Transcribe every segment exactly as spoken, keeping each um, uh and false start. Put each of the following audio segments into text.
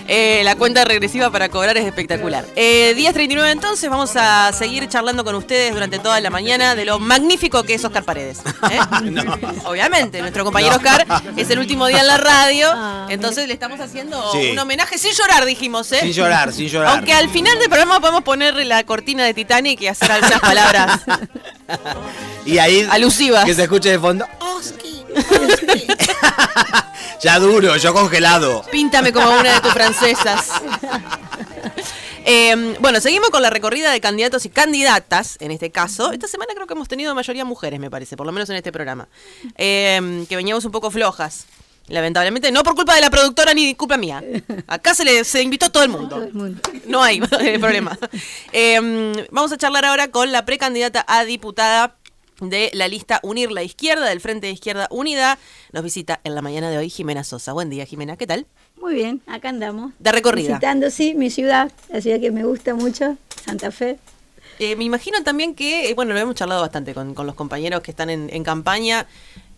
Eh, la cuenta regresiva para cobrar es espectacular. Eh, diez treinta y nueve entonces, vamos a seguir charlando con ustedes durante toda la mañana de lo magnífico que es Oscar Paredes. ¿eh? No. Obviamente, nuestro compañero no. Oscar es el último día en la radio, ah, entonces mira. Le estamos haciendo sí. un homenaje sin llorar, dijimos. ¿eh? Sin llorar, sin llorar. Aunque al final del programa podemos ponerle la cortina de Titanic y hacer algunas palabras y ahí alusivas. Que se escuche de fondo. Oski, Oski. Ya duro, yo congelado. Píntame como una de tus francesas. Eh, bueno, seguimos con la recorrida de candidatos y candidatas, en este caso. Esta semana creo que hemos tenido mayoría mujeres, me parece, por lo menos en este programa. Eh, que veníamos un poco flojas, lamentablemente. No por culpa de la productora ni culpa mía. Acá se le se invitó todo el mundo. No hay problema. Eh, vamos a charlar ahora con la precandidata a diputada de la lista Unir la Izquierda, del Frente de Izquierda Unida. Nos visita en la mañana de hoy Jimena Sosa. Buen día, Jimena, ¿qué tal? Muy bien, acá andamos. De recorrida. Visitando, sí, mi ciudad, la ciudad que me gusta mucho, Santa Fe. Eh, me imagino también que, bueno, lo hemos charlado bastante con, con los compañeros que están en, en campaña,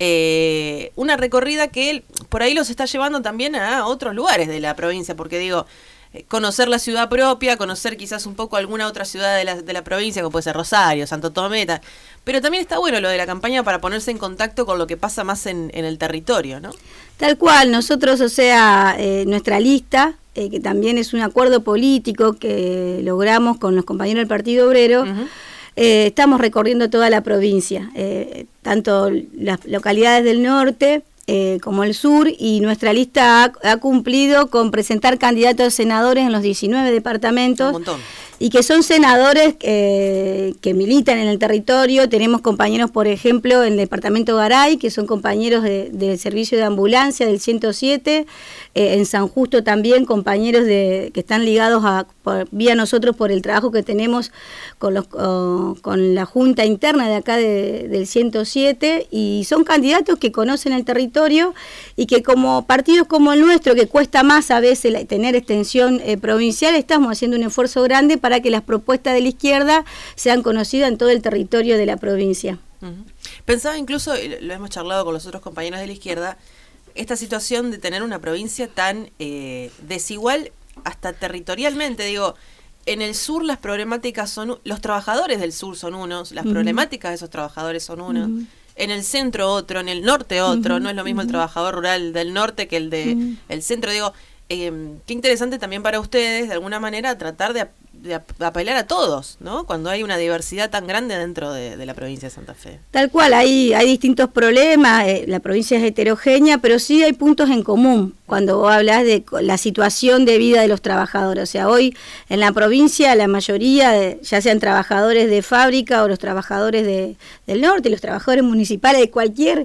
eh, una recorrida que por ahí los está llevando también a otros lugares de la provincia, porque digo, conocer la ciudad propia, conocer quizás un poco alguna otra ciudad de la, de la provincia, como puede ser Rosario, Santo Tomé, pero también está bueno lo de la campaña para ponerse en contacto con lo que pasa más en, en el territorio, ¿no? Tal cual, nosotros, o sea, eh, nuestra lista, eh, que también es un acuerdo político que logramos con los compañeros del Partido Obrero, uh-huh. eh, estamos recorriendo toda la provincia, eh, tanto las localidades del norte, Eh, como el sur, y nuestra lista ha, ha cumplido con presentar candidatos a senadores en los diecinueve departamentos. Un montón. Y que son senadores eh, que militan en el territorio. Tenemos compañeros, por ejemplo, en el departamento Garay, que son compañeros de, del servicio de ambulancia del ciento siete, eh, en San Justo también compañeros de que están ligados a por, vía nosotros por el trabajo que tenemos con, los, oh, con la junta interna de acá de, del ciento siete, y son candidatos que conocen el territorio y que como partidos como el nuestro, que cuesta más a veces la, tener extensión eh, provincial, estamos haciendo un esfuerzo grande para para que las propuestas de la izquierda sean conocidas en todo el territorio de la provincia. Uh-huh. Pensaba incluso, lo hemos charlado con los otros compañeros de la izquierda, esta situación de tener una provincia tan eh, desigual hasta territorialmente. Digo, en el sur las problemáticas son, los trabajadores del sur son unos, las uh-huh. problemáticas de esos trabajadores son unos. Uh-huh. En el centro otro, en el norte otro, uh-huh. no es lo mismo uh-huh. el trabajador rural del norte que el de uh-huh. el centro. Digo, eh, qué interesante también para ustedes, de alguna manera, tratar de de apelar a todos, ¿no? Cuando hay una diversidad tan grande dentro de, de la provincia de Santa Fe. Tal cual, hay, hay distintos problemas, eh, la provincia es heterogénea, pero sí hay puntos en común cuando vos hablas de la situación de vida de los trabajadores. O sea, hoy en la provincia la mayoría, de, ya sean trabajadores de fábrica o los trabajadores de, del norte, los trabajadores municipales de cualquier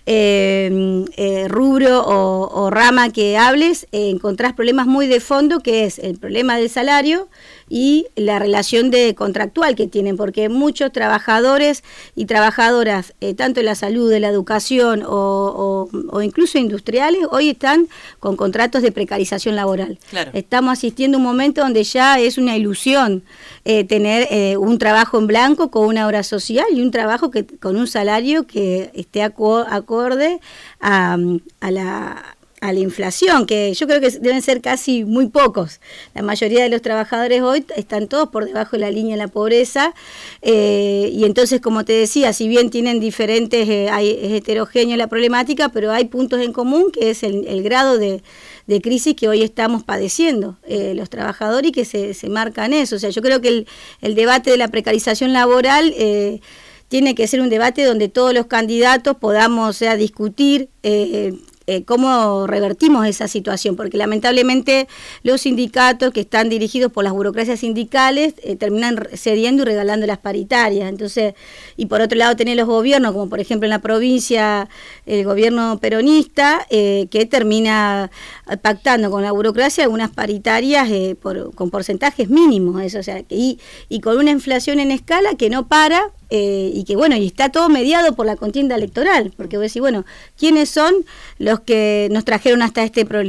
eh, eh, rubro o, o rama que hables, eh, encontrás problemas muy de fondo, que es el problema del salario y la relación de contractual que tienen, porque muchos trabajadores y trabajadoras, eh, tanto en la salud, en la educación o, o, o incluso industriales, hoy están con contratos de precarización laboral. Claro. Estamos asistiendo a un momento donde ya es una ilusión eh, tener eh, un trabajo en blanco con una obra social y un trabajo que con un salario que esté aco- acorde a, a la... a la inflación, que yo creo que deben ser casi muy pocos. La mayoría de los trabajadores hoy están todos por debajo de la línea de la pobreza, eh, y entonces, como te decía, si bien tienen diferentes, eh, hay, es heterogénea la problemática, pero hay puntos en común, que es el, el grado de, de crisis que hoy estamos padeciendo eh, los trabajadores, y que se, se marcan eso. O sea, yo creo que el, el debate de la precarización laboral eh, tiene que ser un debate donde todos los candidatos podamos, o sea, discutir eh, Eh, cómo revertimos esa situación, porque lamentablemente los sindicatos que están dirigidos por las burocracias sindicales eh, terminan cediendo y regalando las paritarias. Entonces, y por otro lado tenés los gobiernos, como por ejemplo en la provincia el gobierno peronista, eh, que termina pactando con la burocracia algunas paritarias eh, por, con porcentajes mínimos, eso, o sea, y, y con una inflación en escala que no para. Eh, y que bueno, y está todo mediado por la contienda electoral, porque vos decís, bueno, ¿quiénes son los que nos trajeron hasta este problema?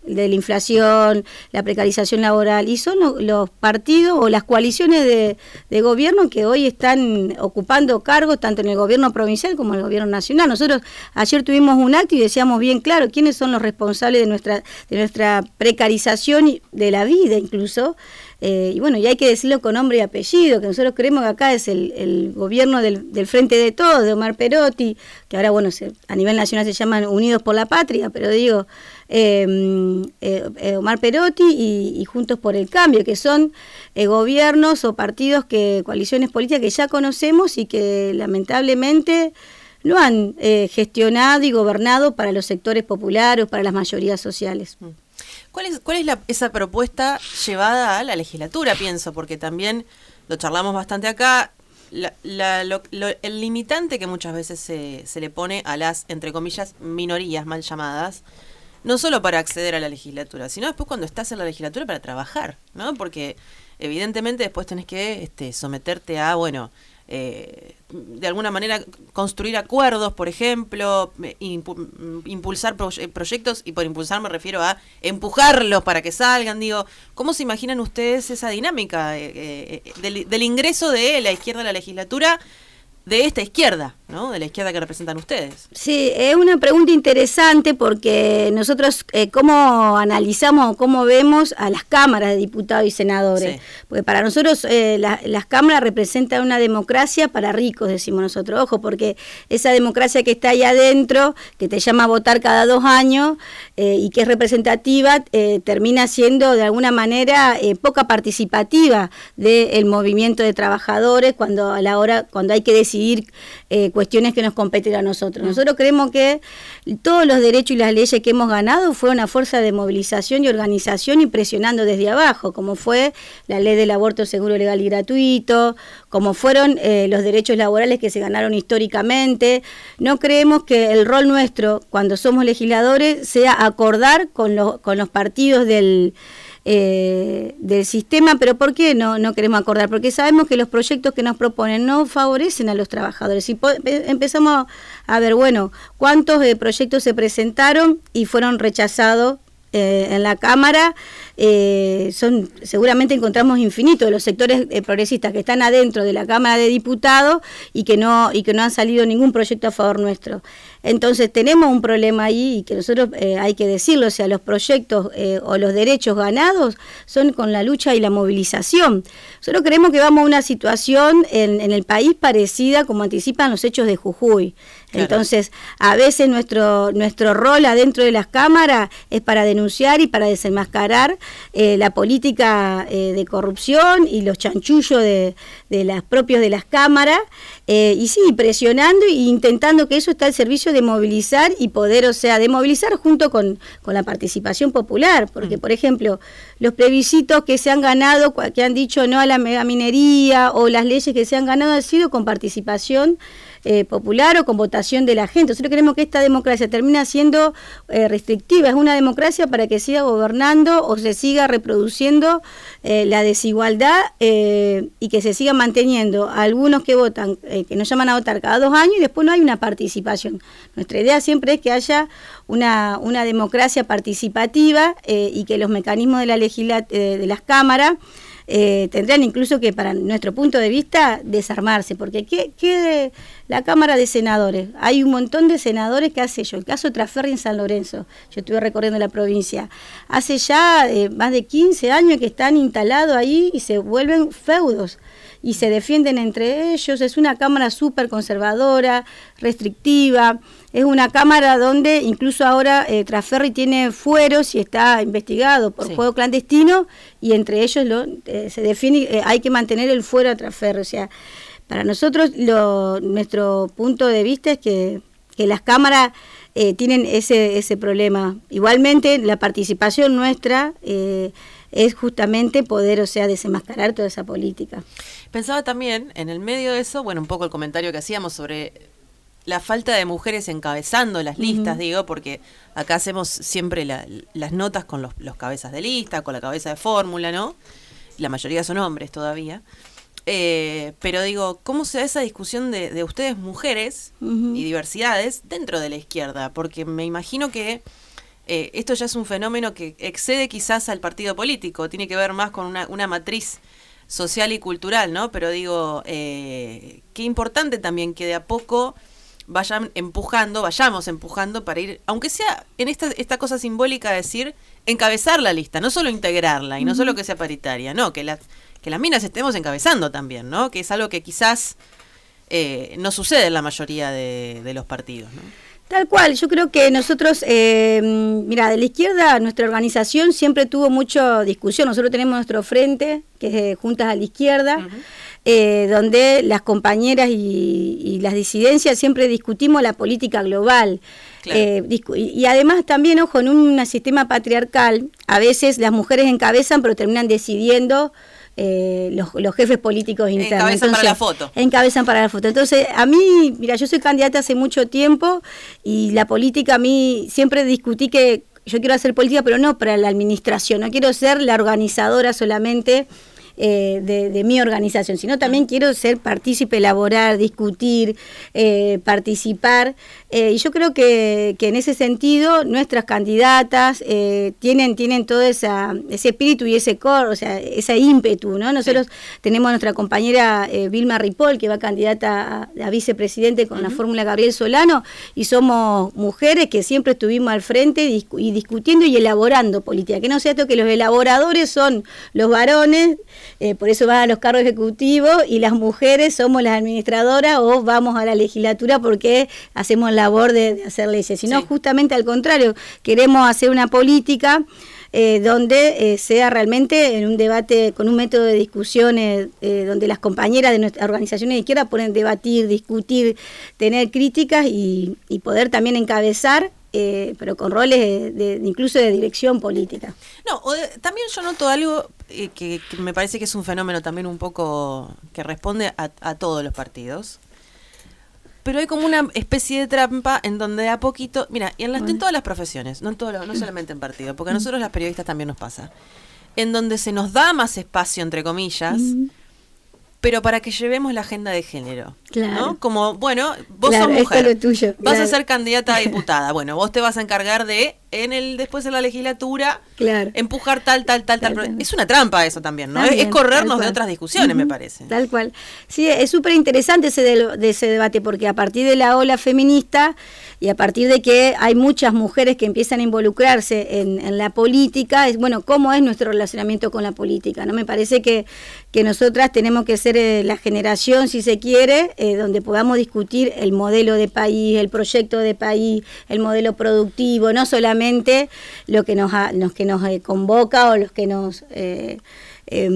de la inflación, la precarización laboral, y son lo, los partidos o las coaliciones de, de gobierno que hoy están ocupando cargos tanto en el gobierno provincial como en el gobierno nacional. Nosotros ayer tuvimos un acto y decíamos bien claro quiénes son los responsables de nuestra, de nuestra precarización de la vida incluso. Eh, y bueno, y hay que decirlo con nombre y apellido, que nosotros creemos que acá es el, el gobierno del, del Frente de Todos, de Omar Perotti, que ahora, bueno, se, a nivel nacional se llaman Unidos por la Patria, pero digo, eh, eh, Omar Perotti y, y Juntos por el Cambio, que son eh, gobiernos o partidos, que coaliciones políticas que ya conocemos y que lamentablemente no han eh, gestionado y gobernado para los sectores populares o para las mayorías sociales. ¿Cuál es, cuál es la, esa propuesta llevada a la legislatura, pienso? Porque también lo charlamos bastante acá, la, la, lo, lo, el limitante que muchas veces se, se le pone a las, entre comillas, minorías mal llamadas, no solo para acceder a la legislatura, sino después cuando estás en la legislatura para trabajar, ¿no? Porque evidentemente después tenés que este, someterte a, bueno... Eh, de alguna manera construir acuerdos, por ejemplo, impu- impulsar pro- proyectos, y por impulsar me refiero a empujarlos para que salgan. Digo, ¿cómo se imaginan ustedes esa dinámica eh, eh, del, del ingreso de la izquierda a la legislatura, de esta izquierda, ¿no? De la izquierda que representan ustedes? Sí, es una pregunta interesante porque nosotros eh, cómo analizamos, cómo vemos a las cámaras de diputados y senadores. Sí. Porque para nosotros eh, la, las cámaras representan una democracia para ricos, decimos nosotros. Ojo, porque esa democracia que está ahí adentro, que te llama a votar cada dos años eh, y que es representativa, eh, termina siendo de alguna manera eh, poca participativa del movimiento de trabajadores cuando a la hora, cuando hay que decidir Eh, cuestiones que nos competen a nosotros. Nosotros creemos que todos los derechos y las leyes que hemos ganado fueron una fuerza de movilización y organización y presionando desde abajo, como fue la ley del aborto seguro, legal y gratuito, como fueron eh, los derechos laborales que se ganaron históricamente. No creemos que el rol nuestro cuando somos legisladores sea acordar con, lo, con los partidos del Eh, del sistema, pero ¿por qué no, no queremos acordar? Porque sabemos que los proyectos que nos proponen no favorecen a los trabajadores. Y po- empezamos a ver, bueno, cuántos eh, proyectos se presentaron y fueron rechazados eh, en la Cámara. Eh, son seguramente encontramos infinitos de los sectores eh, progresistas que están adentro de la Cámara de Diputados y que no y que no han salido ningún proyecto a favor nuestro. Entonces tenemos un problema ahí y que nosotros eh, hay que decirlo, o sea, los proyectos eh, o los derechos ganados son con la lucha y la movilización. Nosotros creemos que vamos a una situación en, en el país parecida como anticipan los hechos de Jujuy. Claro. Entonces, a veces nuestro nuestro rol adentro de las cámaras es para denunciar y para desenmascarar eh, la política eh, de corrupción y los chanchullos de, de las propios de las cámaras, eh, y sí, presionando e intentando que eso está al servicio de movilizar y poder, o sea, de movilizar junto con, con la participación popular, porque, mm. por ejemplo, los plebiscitos que se han ganado, que han dicho no a la megaminería, o las leyes que se han ganado han sido con participación Eh, popular o con votación de la gente. Nosotros creemos que esta democracia termina siendo eh, restrictiva, es una democracia para que siga gobernando o se siga reproduciendo eh, la desigualdad eh, y que se siga manteniendo algunos que votan, eh, que nos llaman a votar cada dos años y después no hay una participación. Nuestra idea siempre es que haya una, una democracia participativa eh, y que los mecanismos de, la legisla- eh, de las cámaras Eh, tendrían incluso que, para nuestro punto de vista, desarmarse, porque ¿qué, qué la Cámara de Senadores? Hay un montón de senadores que hace yo, el caso Traferri en San Lorenzo, yo estuve recorriendo la provincia, hace ya eh, más de quince años que están instalados ahí y se vuelven feudos y se defienden entre ellos. Es una Cámara súper conservadora, restrictiva. Es una Cámara donde incluso ahora eh, Traferri tiene fueros y está investigado por sí. juego clandestino, y entre ellos lo, eh, se define, eh, hay que mantener el fuero a Traferri. O sea, para nosotros lo, nuestro punto de vista es que, que las cámaras eh, tienen ese, ese problema. Igualmente la participación nuestra eh, es justamente poder, o sea, desenmascarar toda esa política. Pensaba también, en el medio de eso, bueno, un poco el comentario que hacíamos sobre la falta de mujeres encabezando las listas, uh-huh. digo, porque acá hacemos siempre la, las notas con los, los cabezas de lista, con la cabeza de fórmula, ¿no? La mayoría son hombres todavía. Eh, pero digo, ¿cómo se da esa discusión de, de ustedes mujeres uh-huh. y diversidades dentro de la izquierda? Porque me imagino que eh, esto ya es un fenómeno que excede quizás al partido político, tiene que ver más con una, una matriz social y cultural, ¿no? Pero digo, eh, qué importante también que de a poco vayan empujando, vayamos empujando para ir, aunque sea en esta, esta cosa simbólica de decir, encabezar la lista, no solo integrarla y uh-huh. no solo que sea paritaria, no, que las, que las minas estemos encabezando también, ¿no? Que es algo que quizás eh, no sucede en la mayoría de, de los partidos, ¿no? Tal cual, yo creo que nosotros, eh, mira, de la izquierda, nuestra organización siempre tuvo mucha discusión. Nosotros tenemos nuestro frente, que es eh, Juntas a la Izquierda, uh-huh. eh, donde las compañeras y, y las disidencias siempre discutimos la política global. Claro. Eh, discu- y, y además también, ojo, en un sistema patriarcal, a veces las mujeres encabezan, pero terminan decidiendo Eh, los, los jefes políticos internos. Encabezan Entonces, para la foto. Encabezan para la foto. Entonces, a mí, mira, yo soy candidata hace mucho tiempo y la política a mí siempre discutí que yo quiero hacer política, pero no para la administración, no quiero ser la organizadora solamente eh, de, de mi organización, sino también quiero ser partícipe, elaborar, discutir, eh, participar. Eh, y yo creo que, que en ese sentido nuestras candidatas eh, tienen tienen todo esa, ese espíritu y ese core, o sea, ese ímpetu, ¿no? Nosotros sí. tenemos a nuestra compañera eh, Vilma Ripoll, que va candidata a, a vicepresidente con uh-huh. la fórmula Gabriel Solano, y somos mujeres que siempre estuvimos al frente discu- y discutiendo y elaborando política. Que no sea esto que los elaboradores son los varones, eh, por eso van a los cargos ejecutivos, y las mujeres somos las administradoras o vamos a la legislatura porque hacemos labor de, de hacer leyes, sino sí. justamente al contrario, queremos hacer una política eh, donde eh, sea realmente en un debate con un método de discusión eh, eh, donde las compañeras de nuestras organizaciones de izquierda pueden debatir, discutir, tener críticas y, y poder también encabezar, eh, pero con roles de, de, incluso de dirección política. No, o de, también yo noto algo eh, que, que me parece que es un fenómeno también un poco que responde a, a todos los partidos. Pero hay como una especie de trampa en donde de a poquito, mira, y en, las, bueno. en todas las profesiones, no en todo lo, no solamente en partido, porque a nosotros las periodistas también nos pasa, en donde se nos da más espacio, entre comillas, mm. pero para que llevemos la agenda de género, claro. ¿no? Como, bueno, vos claro, sos mujer, esto es lo tuyo, vas claro. a ser candidata a diputada, bueno, vos te vas a encargar de, en el después en la legislatura, claro. empujar tal, tal, tal, tal. tal. Es una trampa eso también, ¿no? También, es corrernos de otras discusiones, uh-huh, me parece. Tal cual. Sí, es súper interesante ese, de, de ese debate, porque a partir de la ola feminista y a partir de que hay muchas mujeres que empiezan a involucrarse en, en la política, es bueno, ¿cómo es nuestro relacionamiento con la política? ¿No? Me parece que, que nosotras tenemos que ser eh, la generación, si se quiere, eh, donde podamos discutir el modelo de país, el proyecto de país, el modelo productivo, no solamente lo que nos, ha, los que nos eh, convoca o los que nos... Eh, eh,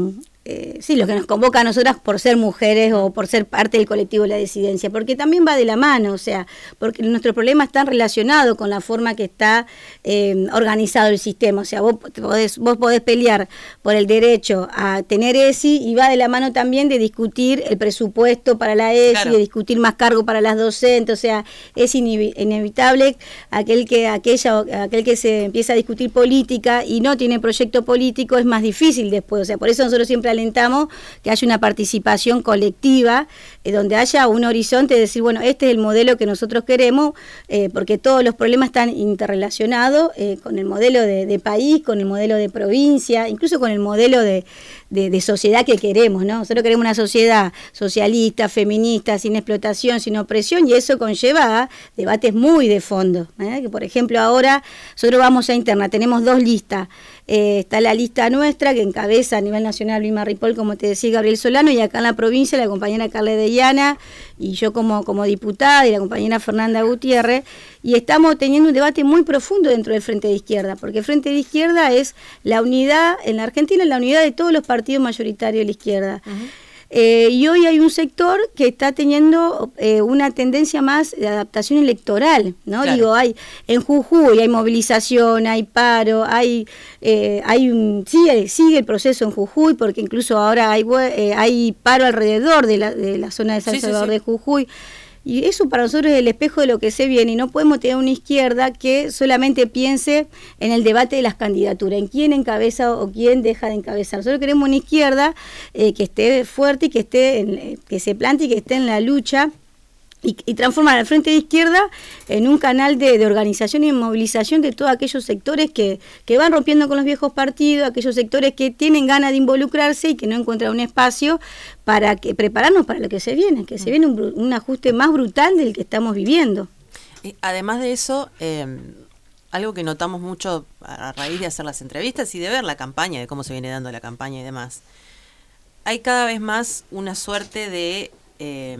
Eh, sí, lo que nos convoca a nosotras por ser mujeres o por ser parte del colectivo de la disidencia, porque también va de la mano, o sea, porque nuestro problema está relacionado con la forma que está eh, organizado el sistema, o sea, vos podés, vos podés pelear por el derecho a tener E S I y va de la mano también de discutir el presupuesto para la E S I, claro. de discutir más cargo para las docentes, o sea, es inevi- inevitable aquel que, aquella, aquel que se empieza a discutir política y no tiene proyecto político, es más difícil después, o sea, por eso nosotros siempre alentamos que haya una participación colectiva, eh, donde haya un horizonte de decir, bueno, este es el modelo que nosotros queremos, eh, porque todos los problemas están interrelacionados eh, con el modelo de, de país, con el modelo de provincia, incluso con el modelo de, de, de sociedad que queremos, ¿no? Nosotros queremos una sociedad socialista, feminista, sin explotación, sin opresión, y eso conlleva a debates muy de fondo, ¿eh? Que por ejemplo ahora nosotros vamos a interna, tenemos dos listas. Eh, está la lista nuestra que encabeza a nivel nacional Vilma Ripoll, como te decía, Gabriel Solano, y acá en la provincia la compañera Carla de Llana y yo como, como diputada y la compañera Fernanda Gutiérrez, y estamos teniendo un debate muy profundo dentro del Frente de Izquierda, porque el Frente de Izquierda es la unidad, en la Argentina, la unidad de todos los partidos mayoritarios de la izquierda. Uh-huh. Eh, y hoy hay un sector que está teniendo eh, una tendencia más de adaptación electoral, ¿no? Claro. Digo, hay en Jujuy hay movilización, hay paro, hay eh, hay un sigue, sigue el proceso en Jujuy, porque incluso ahora hay eh, hay paro alrededor de la, de la zona de San sí, Salvador sí, sí. de Jujuy. Y eso para nosotros es el espejo de lo que se viene, y no podemos tener una izquierda que solamente piense en el debate de las candidaturas, en quién encabeza o quién deja de encabezar. Nosotros queremos una izquierda eh, que esté fuerte y que esté en, que se plante y que esté en la lucha Y, y transformar al Frente de Izquierda en un canal de, de organización y de movilización de todos aquellos sectores que, que van rompiendo con los viejos partidos, aquellos sectores que tienen ganas de involucrarse y que no encuentran un espacio para que prepararnos para lo que se viene, que se viene un, un ajuste más brutal del que estamos viviendo. Y además de eso, eh, algo que notamos mucho a raíz de hacer las entrevistas y de ver la campaña, de cómo se viene dando la campaña y demás, hay cada vez más una suerte de... Eh,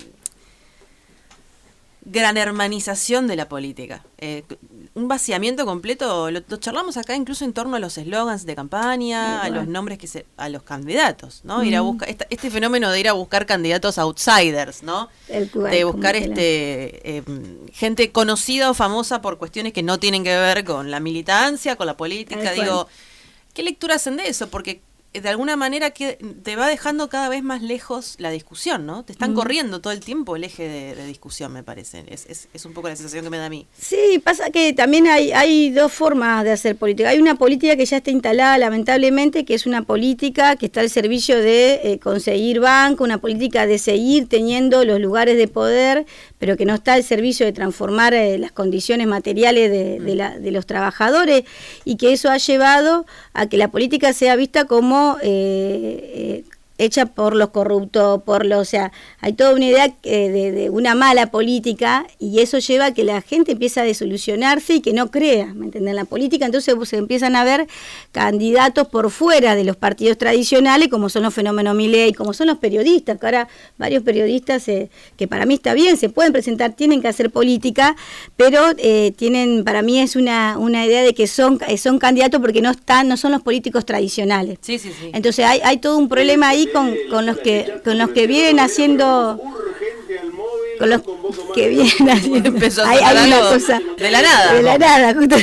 gran hermanización de la política, eh, un vaciamiento completo. Lo, lo charlamos acá incluso en torno a los eslogans de campaña, a los nombres que se, a los candidatos, ¿no? Mm. Ir a buscar esta, este fenómeno de ir a buscar candidatos outsiders, ¿no? El cual, de buscar este eh, gente conocida o famosa por cuestiones que no tienen que ver con la militancia, con la política. El Digo, cual. ¿Qué lectura hacen de eso? Porque de alguna manera que te va dejando cada vez más lejos la discusión, ¿no? Te están mm. corriendo todo el tiempo el eje de, de discusión, me parece. Es, es, es un poco la sensación que me da a mí. Sí, pasa que también hay, hay dos formas de hacer política. Hay una política que ya está instalada, lamentablemente, que es una política que está al servicio de eh, conseguir banco, una política de seguir teniendo los lugares de poder, pero que no está al servicio de transformar eh, las condiciones materiales de, mm. de, la, de los trabajadores, y que eso ha llevado a que la política sea vista como Eh, eh, hecha por los corruptos, por los, o sea, hay toda una idea eh, de, de una mala política, y eso lleva a que la gente empieza a desilusionarse y que no crea, ¿me entienden?, la política. Entonces pues, se empiezan a ver candidatos por fuera de los partidos tradicionales, como son los fenómenos Milei, como son los periodistas, que ahora varios periodistas, eh, que para mí está bien, se pueden presentar, tienen que hacer política, pero eh, tienen, para mí es una, una idea de que son, son candidatos porque no están, no son los políticos tradicionales. Sí, sí, sí. Entonces hay, hay todo un problema ahí Con, con los que con los que vienen haciendo con los que vienen haciendo empezó a hay, hay una algo cosa de la nada de la nada justo.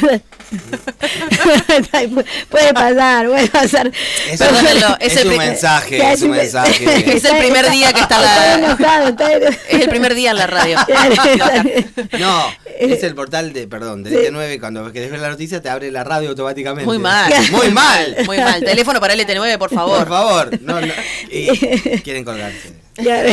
puede pasar puede pasar es, Perdónenlo, es, es un mensaje es un mensaje es el primer día que está la enojado, está es el primer día en la radio. No, es el portal de perdón de L T nueve, cuando querés ver la noticia te abre la radio automáticamente. Muy mal muy mal muy mal teléfono para L T nueve, por favor por favor no, no. Y quieren colgarse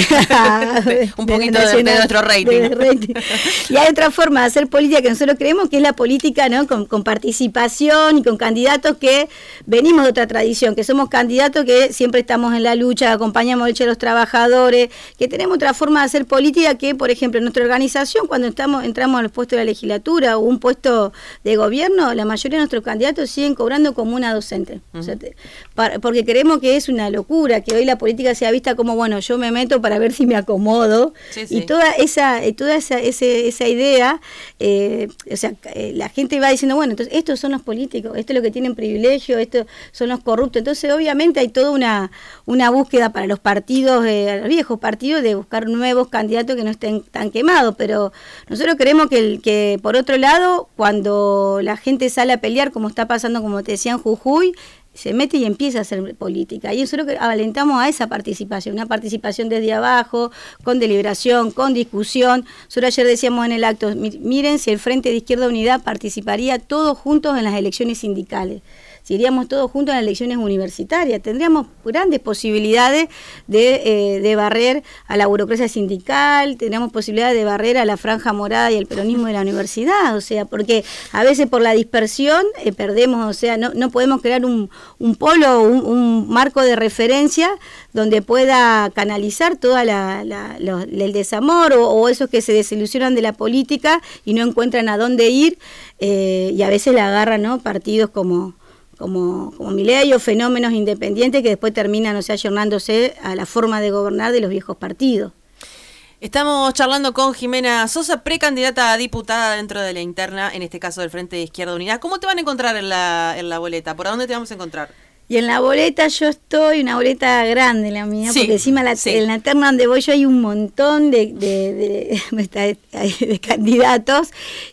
un poquito de, de nuestro rating. De rating. Y hay otra forma de hacer política que nosotros creemos, que es la política, ¿no? con, con participación y con candidatos que venimos de otra tradición, que somos candidatos que siempre estamos en la lucha, acompañamos a los trabajadores, que tenemos otra forma de hacer política que, por ejemplo, en nuestra organización, cuando estamos entramos a los puestos de la legislatura o un puesto de gobierno, la mayoría de nuestros candidatos siguen cobrando como una docente. Uh-huh. O sea, te, para, porque creemos que es una locura que hoy la política sea vista como, bueno, yo me meto para ver si me acomodo, sí, sí. y toda esa toda esa ese, esa idea, eh, o sea, eh, la gente va diciendo, bueno, entonces estos son los políticos, esto es lo que tienen privilegio, estos son los corruptos. Entonces obviamente hay toda una una búsqueda para los partidos, eh, los viejos partidos, de buscar nuevos candidatos que no estén tan quemados, pero nosotros creemos que, el, que por otro lado, cuando la gente sale a pelear, como está pasando, como te decía, en Jujuy, se mete y empieza a hacer política. Y nosotros alentamos a esa participación, una participación desde abajo, con deliberación, con discusión. Nosotros ayer decíamos en el acto, miren si el Frente de Izquierda Unidad participaría todos juntos en las elecciones sindicales. Si iríamos todos juntos en las elecciones universitarias, tendríamos grandes posibilidades de, eh, de barrer a la burocracia sindical, tendríamos posibilidades de barrer a la franja morada y el peronismo de la universidad, o sea, porque a veces por la dispersión eh, perdemos, o sea, no, no podemos crear un, un polo, un, un marco de referencia donde pueda canalizar toda la, la, la el desamor o, o esos que se desilusionan de la política y no encuentran a dónde ir, eh, y a veces la agarran, ¿no?, partidos como como, como Milei o fenómenos independientes que después terminan, o sea, ayornándose a la forma de gobernar de los viejos partidos. Estamos charlando con Jimena Sosa, precandidata a diputada dentro de la interna, en este caso del Frente de Izquierda Unidad. ¿Cómo te van a encontrar en la, en la boleta? ¿Por dónde te vamos a encontrar? Y en la boleta yo estoy, una boleta grande la mía, sí, porque encima la, sí. en la terna donde voy yo hay un montón de, de, de, de, de candidatos,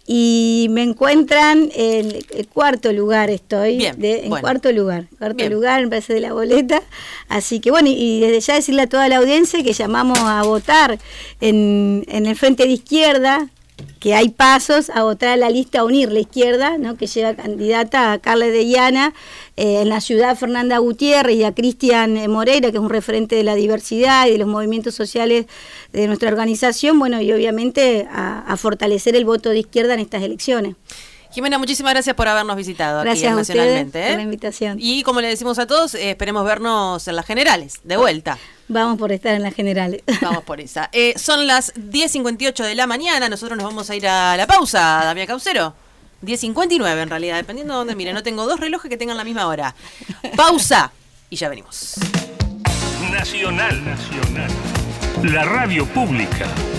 y me encuentran en el cuarto lugar estoy, Bien, de, en bueno. cuarto lugar, cuarto Bien. lugar en base de la boleta, así que bueno, y, y desde ya decirle a toda la audiencia que llamamos a votar en, en el Frente de Izquierda, que hay pasos a votar a la lista Unir la Izquierda, ¿no? Que lleva candidata a Carla de Llana, eh, en la ciudad Fernanda Gutiérrez y a Cristian Moreira, que es un referente de la diversidad y de los movimientos sociales de nuestra organización, bueno, y obviamente a, a fortalecer el voto de izquierda en estas elecciones. Jimena, muchísimas gracias por habernos visitado gracias aquí en a Nacionalmente. Ustedes ¿eh? por la invitación. Y como le decimos a todos, eh, esperemos vernos en las generales, de vuelta. Vamos por estar en las generales. Vamos por esa. Eh, son las diez cincuenta y ocho de la mañana, nosotros nos vamos a ir a la pausa, Damián Caucero. diez cincuenta y nueve en realidad, dependiendo de dónde mire. No tengo dos relojes que tengan la misma hora. Pausa y ya venimos. Nacional, Nacional. La radio pública.